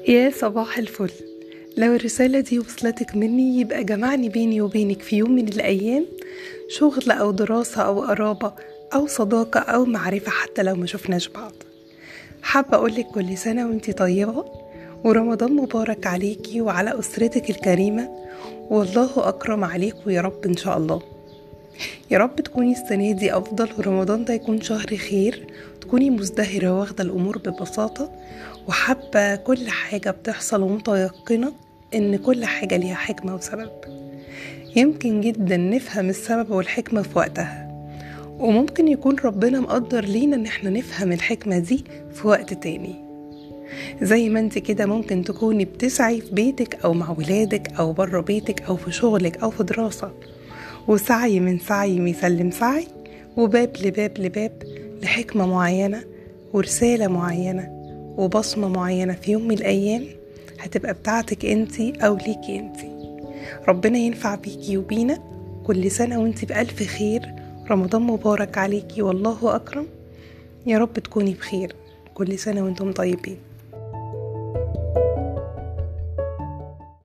يا صباح الفل. لو الرسالة دي وصلتك مني يبقى جمعني بيني وبينك في يوم من الأيام شغل أو دراسة أو قرابة أو صداقة أو معرفة حتى لو ما شفناش بعض. حابة أقولك كل سنة وانتي طيبة، ورمضان مبارك عليكي وعلى أسرتك الكريمة، والله أكرم عليكم يا رب إن شاء الله. يا رب تكوني السنة دي أفضل، ورمضان ده يكون شهر خير، تكوني مزدهرة واخدة الأمور ببساطة، وحابة كل حاجة بتحصل ومتيقنة إن كل حاجة ليها حكمة وسبب. يمكن جدا نفهم السبب والحكمة في وقتها، وممكن يكون ربنا مقدر لينا إن احنا نفهم الحكمة دي في وقت تاني. زي ما انت كده ممكن تكوني بتسعي في بيتك أو مع ولادك أو بره بيتك أو في شغلك أو في دراسة، وسعي من سعي يسلم سعي، وباب لباب لباب لحكمة معينة ورسالة معينة وبصمة معينة في يوم من الأيام هتبقى بتاعتك انتي أو ليكي انتي. ربنا ينفع بيكي وبينا. كل سنة وانتي بألف خير، رمضان مبارك عليكي والله أكرم. يا رب تكوني بخير. كل سنة وانتم طيبين.